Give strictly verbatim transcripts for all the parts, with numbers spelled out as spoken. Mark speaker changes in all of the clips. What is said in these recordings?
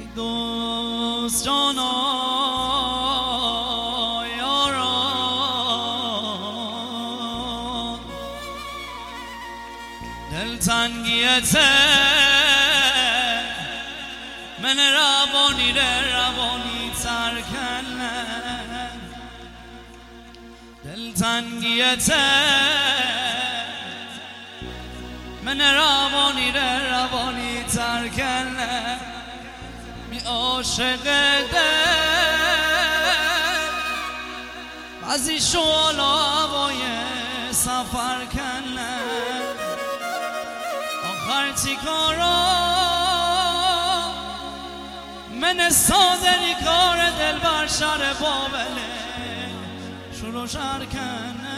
Speaker 1: ای دوست جانا یاران دلتنگیت من روانی روانی ترکنه دلتنگیت من روانی روانی ترکنه می عاشق دل بعضی شوالا هوای سفر کنه آخر چیکارا من سادری کار دل بر شر بابله شروع شر کنه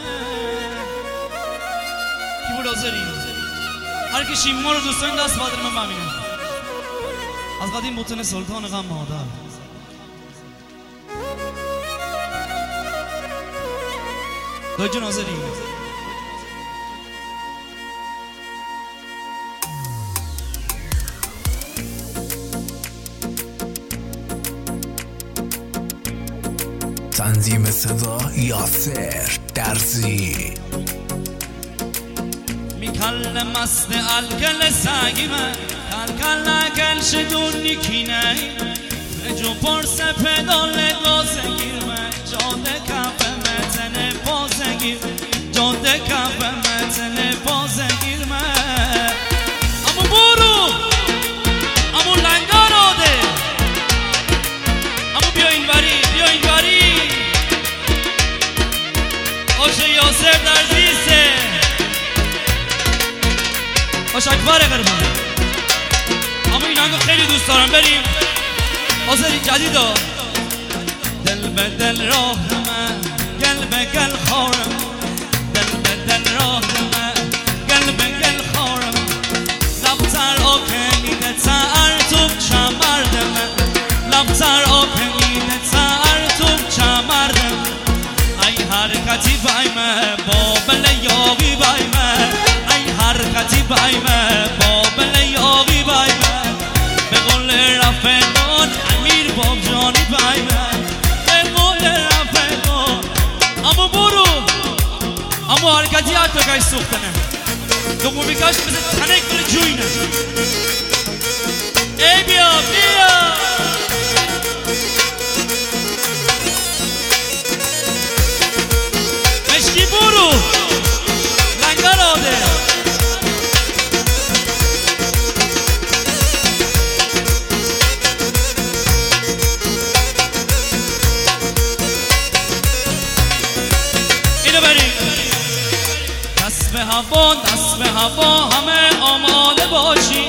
Speaker 1: کی بود حاضری؟ هر کشی ما رو دوستان دست بادر من ببینه از قدیم بوتن سلطان غم مادر دایی جون حاضری؟
Speaker 2: تنظیم صدا یاسر درزی
Speaker 1: میکل مست الگل سگیمه کل کل نگل شدون نیکینه جو پرس پدال گازگیرمه جاده کف متن بازگیر جاده کف متن بازگیرمه امو برو امو لنگار آده امو بیا این وری بیا این وری آشه یاسر درزیسته باش اکبر قربان اما این هنگو خیلی دوست دارم بریم حاضری جدید ها دل به دل راه من گل به گل خارم دل به دل راه من گل به گل خارم لبتر آکنیده تر تو چمردم لبتر آکنیده تر تو چمردم ای حرکتی بایمه بابل یاقی بایمه ای حرکتی بایمه بابل یاقی بایمه به قول رفقان امیر باب جانی بایمه به قول رفقان اما برو اما حرکتی حتی کش سوختنه دومی کش مثل تنک بره جوینه ای بیا بیا مشکی برو لنگر آده اینو بریم دست به هوا دست به هوا همه آماده باشی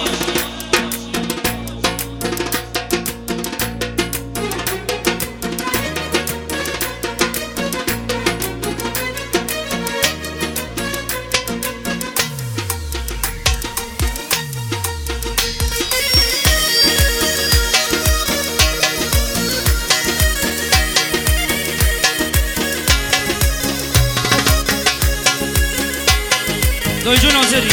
Speaker 1: دایی جون حاضری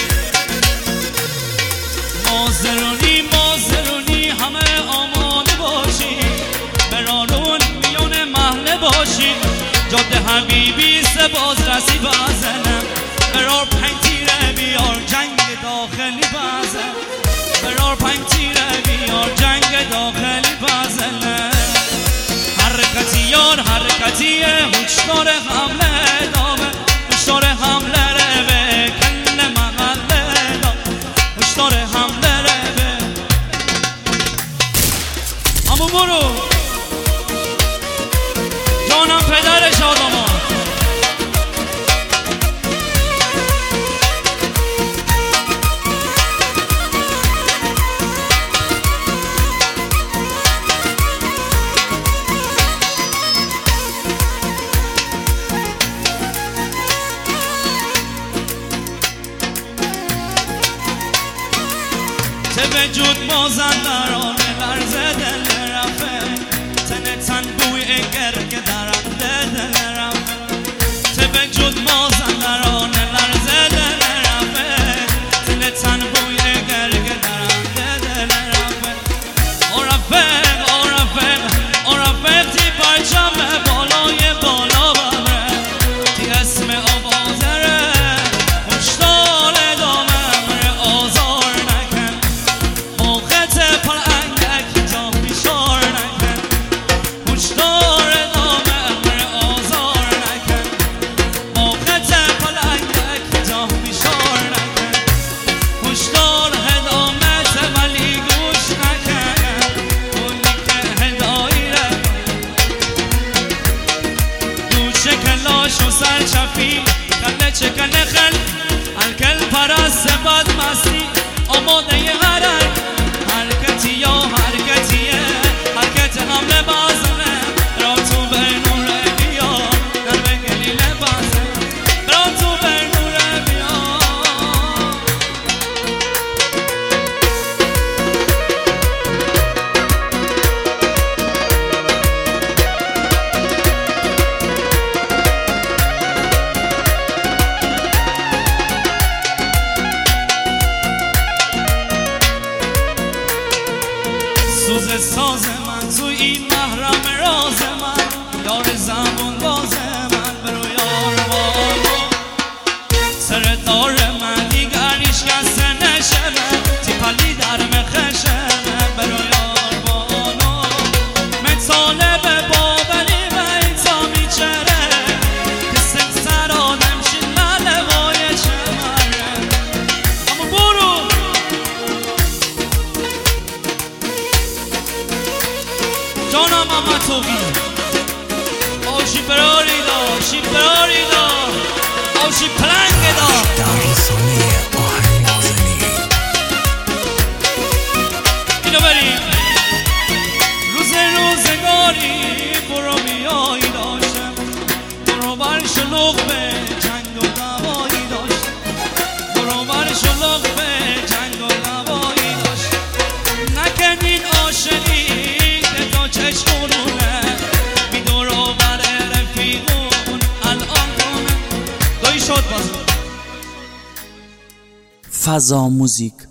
Speaker 1: مازرونی مازرونی همه آماده باشی برارون میان محله باشی جاده حبیبی سه باز رسی بزنم برار پنج تیره بیار جنگ داخلی بزنم برار پنج تیره بیار جنگ داخلی بزنم حرکتی یار حرکتی هوشدار حمله دامه هوشدار حمله برو جانم پدر شادامان چه به جود مازندران لرزه دل تن بوی اگر که درنده دل رفت چه به جود مازندران لرزه دل رفت تن تن بوی اگر که درنده دل رفت گوش دار هدامت ولی گوش نکن اونی که هدایی ره دو چکلاش و سرچپی خله چکل خل الکل پرست بد مستی آماده هرک حرکتی یا حرکتیه حرکت حمله بازنه را تو به نور بیا در بگلیل بازنه را تو به نور بیا سوز ساز من تو این محرم راز من یار زبون باز من برو یار بانو سر دار من دیگر هیچ کس نشمه تی پلی در مخشه من برو یار بانو من طالب بابلی و ایتا میچره کسی سر آدم شید للوای چمره اما برو جانم اما توگی آشی پراری دا آشی پراری دا آشی پلنگ دا
Speaker 2: داستانی آهنگازنی
Speaker 1: اینو بریم روز روزگاری برو بیایی داشتم برو بر شلوغ به جنگ و دوایی داشتم برو بر شلوغ به جنگ و دوایی داشتم نکردین عاشقی چشمونه بیدور و بر رفیقون الان کنه دایی شد بازو
Speaker 3: فضا موزیک